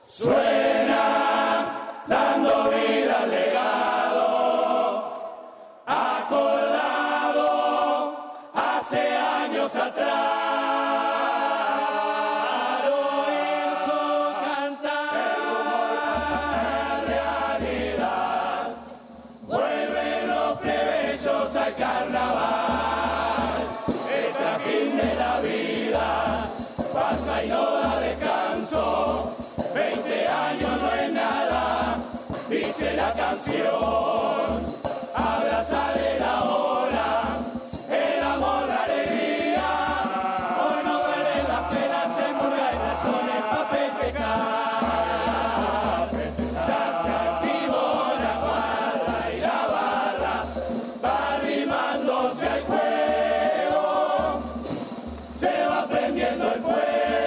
Suena dando vida al legado, acordado hace años atrás. Oírse cantar, el rumor pasa a realidad, vuelven los plebeyos al carnaval. El trajín de la vida pasa y no da descanso. 20 años no es nada, dice la canción. Abrazar la hora, el amor, la alegría. Hoy no duelen las penas, se murga en razones pa' festejar. Ya se activó la cuadra y la barra, va arrimándose al juego. Se va prendiendo el fuego.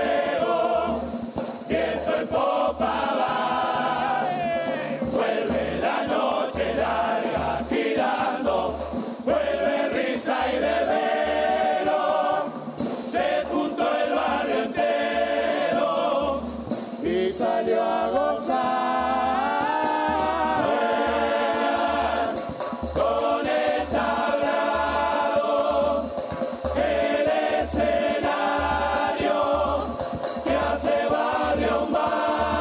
Vuelve la noche larga girando, vuelve risa y desvelo, se juntó el barrio entero y salió a gozar. Con el tablado, el escenario que hace barrio un barrio.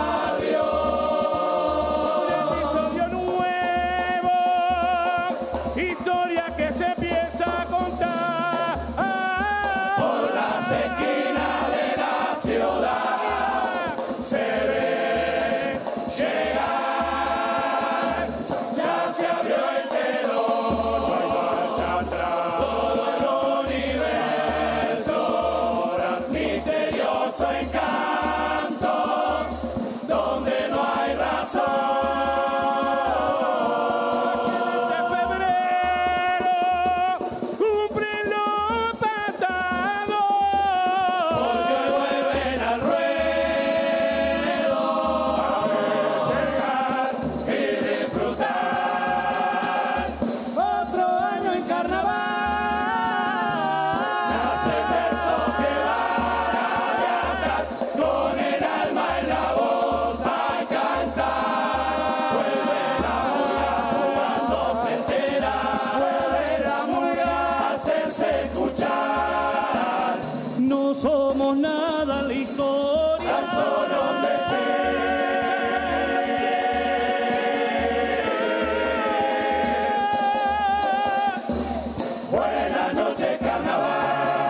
Historia que se empieza a contar por las esquinas de la ciudad se ve llegar. Ya se abrió el telón, no hay marcha atrás. Todo el universo, misterioso encanto, donde no hay razón. No somos nada en la historia, tan solo un deseo. Buenas noches, carnaval.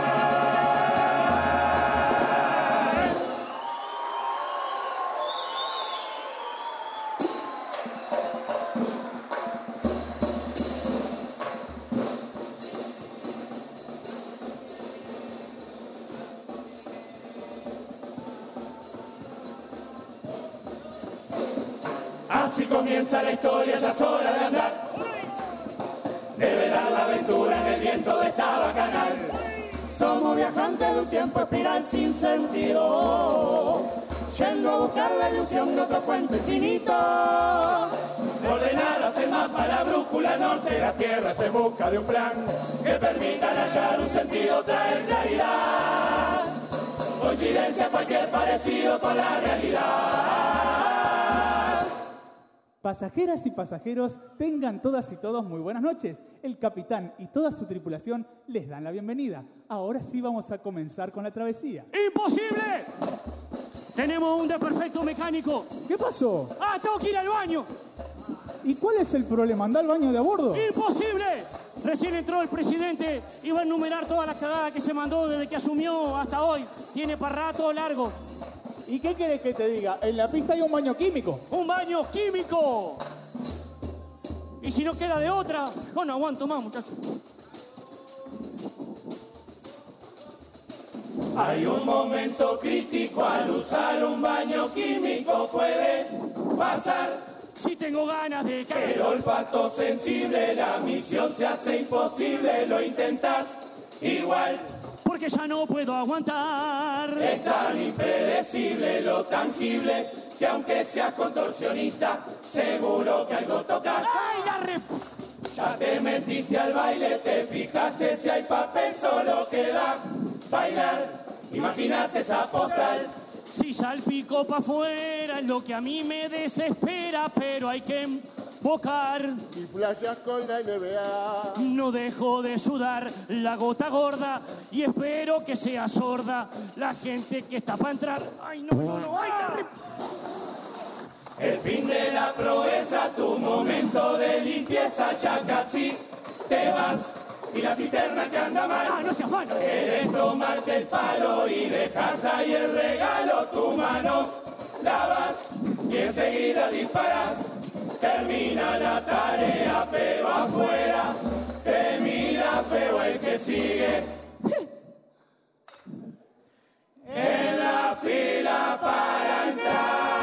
Así comienza la historia, ya es hora de andar. Debe dar la aventura en el viento de esta bacanal. Somos viajantes de un tiempo espiral sin sentido, yendo a buscar la ilusión de otro cuento infinito. Ordenadas el mapa, la brújula norte, la tierra se busca de un plan que permitan hallar un sentido, traer claridad. Coincidencia, cualquier parecido con la realidad. Pasajeras y pasajeros, tengan todas y todos muy buenas noches. El capitán y toda su tripulación les dan la bienvenida. Ahora sí vamos a comenzar con la travesía. ¡Imposible! Tenemos un desperfecto mecánico. ¿Qué pasó? ¡Ah, tengo que ir al baño! ¿Y cuál es el problema? ¿Anda al baño de a bordo? ¡Imposible! Recién entró el presidente y va a enumerar todas las cagadas que se mandó desde que asumió hasta hoy. Tiene para rato largo. ¿Y qué querés que te diga? En la pista hay un baño químico. ¡Un baño químico! Y si no queda de otra, yo no aguanto más, muchachos. Hay un momento crítico al usar un baño químico, puede pasar. Si tengo ganas de caer. El olfato sensible, la misión se hace imposible, lo intentas igual. Porque ya no puedo aguantar. Es tan impredecible lo tangible que aunque seas contorsionista, seguro que algo tocas. ¡Ay, la re... Ya te metiste al baile, te fijaste si hay papel, solo queda bailar. Imagínate esa postal. Si Tira el pico para afuera, es lo que a mí me desespera, pero hay que embocar. Y flasheas con la NBA. No dejo de sudar la gota gorda y espero que sea sorda la gente que está para entrar. ¡Ay, no, ay, El fin de la proeza, tu momento de limpieza, ya casi te vas. Y la cisterna que anda mal, no seas malo. Quieres tomarte el palo y dejas ahí el regalo, tus manos lavas y enseguida disparas. Termina la tarea, pero afuera te mira feo el que sigue en la fila para entrar.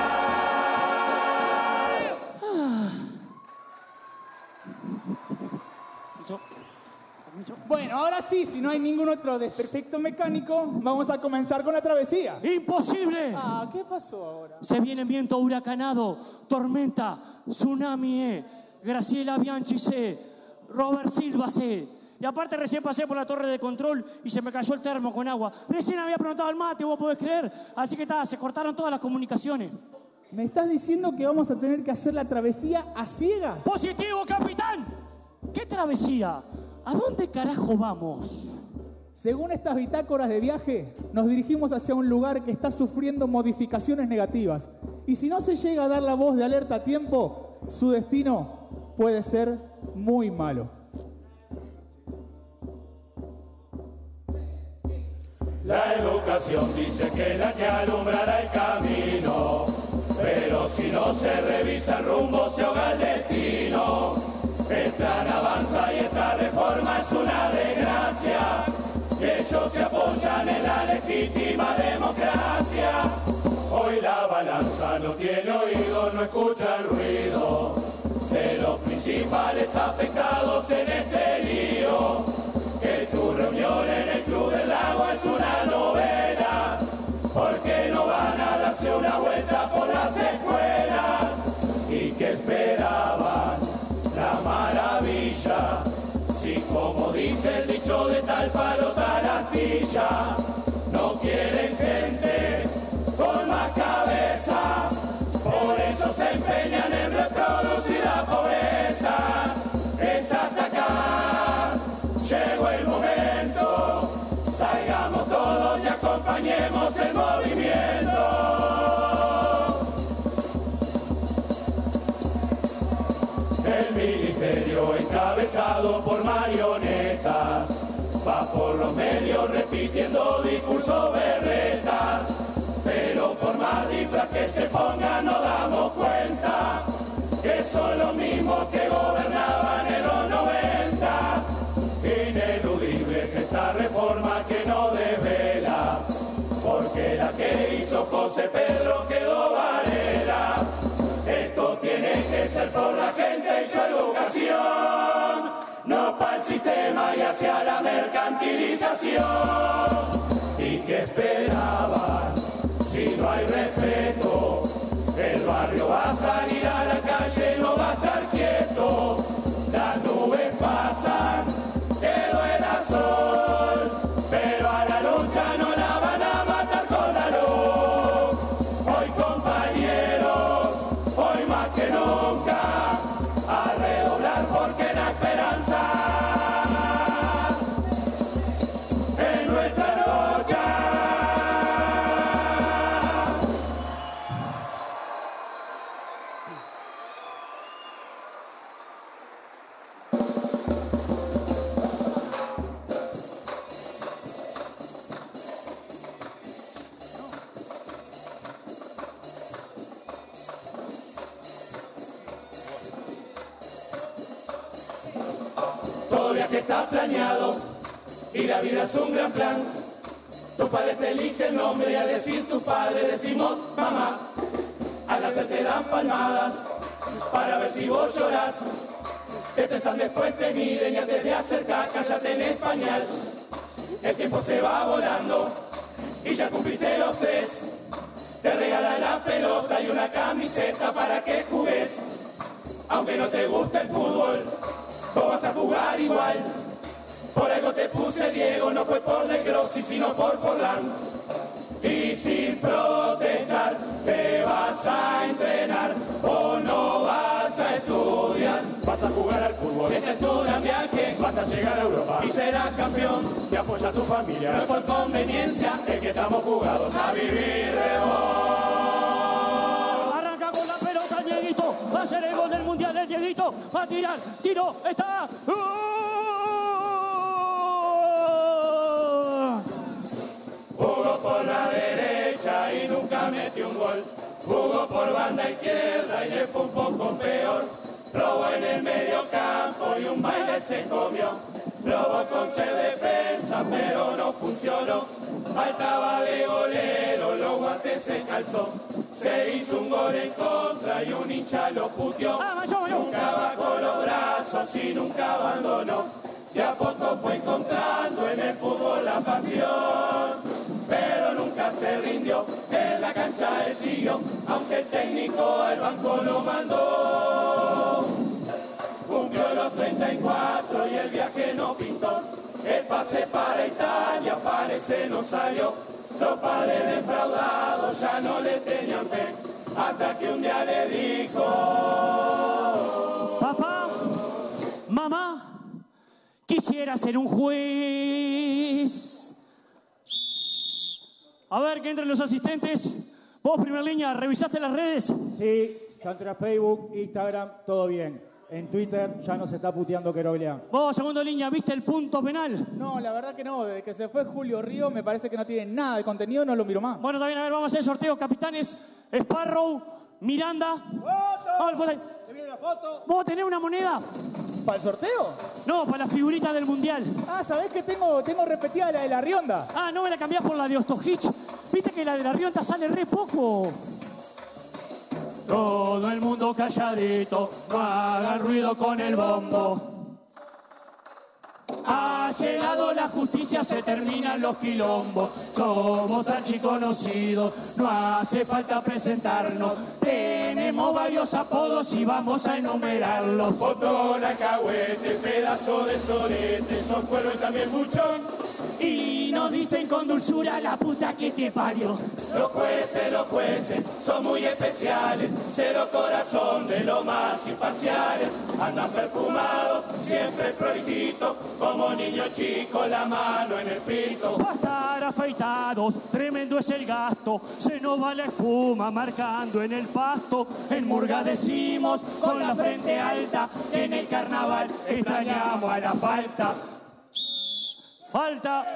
Bueno, ahora sí, si no hay ningún otro desperfecto mecánico, vamos a comenzar con la travesía. ¡Imposible! Ah, ¿qué pasó ahora? Se viene viento huracanado, tormenta, tsunami, Graciela Bianchi Robert Silva Y aparte recién pasé por la torre de control y se me cayó el termo con agua. Recién había preguntado el mate, vos podés creer. Así que se cortaron todas las comunicaciones. ¿Me estás diciendo que vamos a tener que hacer la travesía a ciegas? ¡Positivo, capitán! ¿Qué travesía? ¿A dónde carajo vamos? Según estas bitácoras de viaje, nos dirigimos hacia un lugar que está sufriendo modificaciones negativas. Y si no se llega a dar la voz de alerta a tiempo, su destino puede ser muy malo. La educación dice que es la que alumbrará el camino, pero si no se revisa el rumbo se ahoga el destino. El plan avanza y esta reforma es una desgracia, que ellos se apoyan en la legítima democracia. Hoy la balanza no tiene oído, no escucha el ruido de los principales afectados en este lío. Que tu reunión en el Club del Lago es una novela, porque no van a darse una vuelta por las escuelas. ¿Y que esperaban? La maravilla, si como dice el dicho de tal palo tal astilla, no quieren gente con más cabeza, por eso se empeñan en reproducir la pobreza. Es hasta acá, llegó el momento, salgamos todos y acompañemos el movimiento. El ministerio encabezado por marionetas va por los medios repitiendo discursos berretas, pero por más disfraz que se pongan nos damos cuenta que son los mismos que gobernaban en los 90. Ineludible es esta reforma que no desvela, porque la que hizo José Pedro quedó Varela. Esto tiene que ser por la gente y su educación, no para el sistema y hacia la mercantilización. ¿Y qué esperaban? Si no hay respeto, el barrio va a salir a la calle y no va a estar quieto. Las nubes pasan, quedó el sol, pero a la lucha no la van a matar con la luz. Hoy compañeros, hoy más que nunca, a redoblar porque la esperanza es nuestra lucha. Todo viaje está planeado y la vida es un gran plan. Tu padre te elige el nombre y al decir tu padre decimos mamá. Al nacer te dan palmadas para ver si vos llorás. Te pesan después te miden y antes de hacer caca ya tenés pañal. El tiempo se va volando y ya cumpliste los 3. Te regalan la pelota y una camiseta para que jugues. Aunque no te guste el fútbol, vos vas a jugar igual. Por algo te puse Diego, no fue por De Grossi, sino por Forlán. Y sin protestar a llegar a Europa y serás campeón. Te apoya a tu familia, no es por conveniencia, es que estamos jugados a vivir de vos. Arranca con la pelota el Dieguito, va a ser el gol del Mundial el Dieguito, va a tirar, tiro, está... Jugó por la derecha y nunca metió un gol. Jugó por banda izquierda y le fue un poco peor. Robó en el medio campo y un baile se comió. Robó con ser defensa pero no funcionó. Faltaba de golero, los guantes se calzó. Se hizo un gol en contra y un hincha lo puteó. Nunca bajó los brazos y nunca abandonó. De a poco fue encontrando en el fútbol la pasión. Pero nunca se rindió, en la cancha él siguió, aunque el técnico al banco lo mandó. Cumplió los 34 y el viaje no pintó. El pase para Italia parece no salió. Los padres defraudados ya no le tenían fe, hasta que un día le dijo: papá, mamá, quisiera ser un juez. A ver, que entren los asistentes. Vos, primera línea, ¿revisaste las redes? Sí, ya entré a Facebook, Instagram, todo bien. En Twitter ya no se está puteando Queroglia. Vos, segunda línea, ¿viste el punto penal? No, la verdad que no. Desde que se fue Julio Río me parece que no tiene nada de contenido, no lo miro más. Bueno, también, a ver, vamos a hacer el sorteo. Capitanes, Sparrow, Miranda. Vamos, Se viene la foto. ¿Vos tenés una moneda? ¿Para el sorteo? No, para la figurita del Mundial. Ah, ¿sabés que tengo repetida la de la Rionda? Ah, ¿no me la cambiás por la de Ostojich? Viste que la de la Rionda sale re poco. Todo el mundo calladito, no hagan ruido con el bombo. Ha llegado la justicia, se terminan los quilombos. Somos archiconocidos, no hace falta presentarnos. Tenemos varios apodos y vamos a enumerarlos. botón, alcahuete, pedazo de sorete, sos cuero y también buchón. Y nos dicen con dulzura la puta que te parió. Los jueces son muy especiales, cero corazón de lo más imparciales. Andan perfumados, siempre prohibidos, como niños chicos, la mano en el pito. Va a estar afeitados, tremendo es el gasto, se nos va la espuma marcando en el pasto. En Murga decimos con la frente alta que en el carnaval extrañamos a la falta. Falta.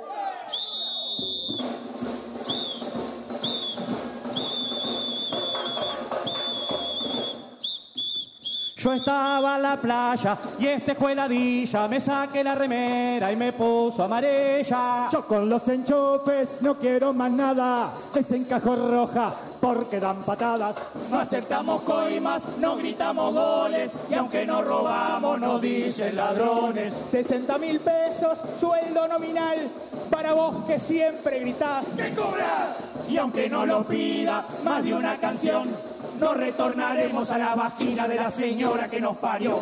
Yo estaba en la playa y este jueladilla me saqué la remera y me puso amarilla. Yo con los enchufes no quiero más nada, les encajo roja porque dan patadas. No aceptamos coimas, no gritamos goles y aunque nos robamos nos dicen ladrones. 60.000 pesos, sueldo nominal, para vos que siempre gritás. ¿Qué cobra? Y aunque no lo pida más de una canción, nos retornaremos a la vagina de la señora que nos parió.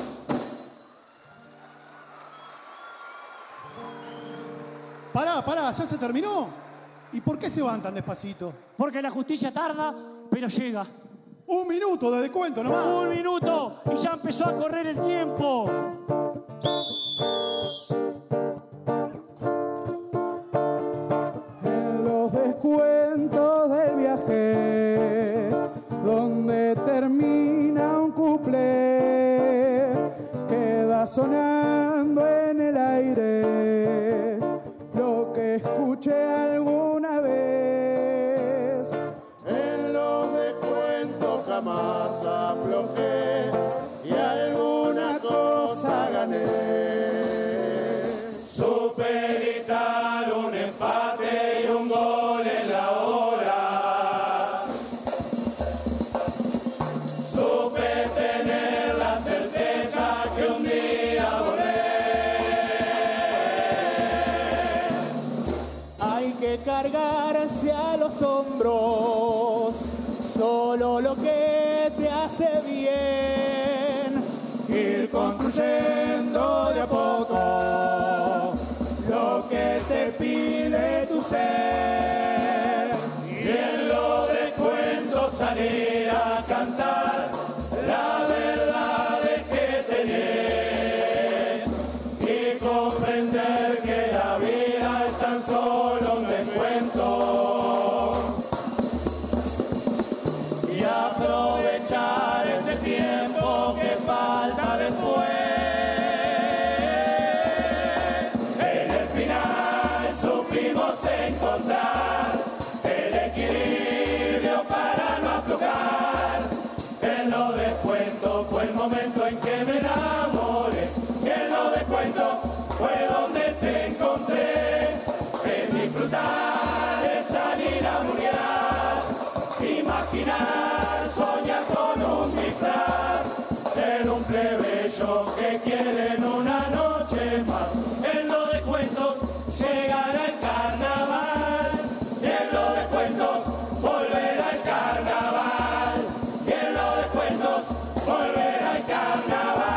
Pará, ¿ya se terminó? ¿Y por qué se van tan despacito? Porque la justicia tarda, pero llega. 1 minuto de descuento nomás. 1 minuto y ya empezó a correr el tiempo. En los descuentos del viaje, donde termina un cuplé, queda sonando en el aire lo que escuché alguna vez. En los descuentos jamás aflojé y alguna cosa gané. Supe gritar un empate y un gol en la hora. Supe tener la certeza que un día volveré. Hay que cargarse a los hombros solo lo que te hace bien, ir construyendo de a poco lo que te pide tu ser. Y en lo de cuentos salir a cantar la verdad de que tenés. imaginar, soñar con un disfraz, ser un plebeyo que quieren una noche más. En lo de cuentos llegará el carnaval, y en lo de cuentos volverá el carnaval, y en lo de cuentos volverá el carnaval.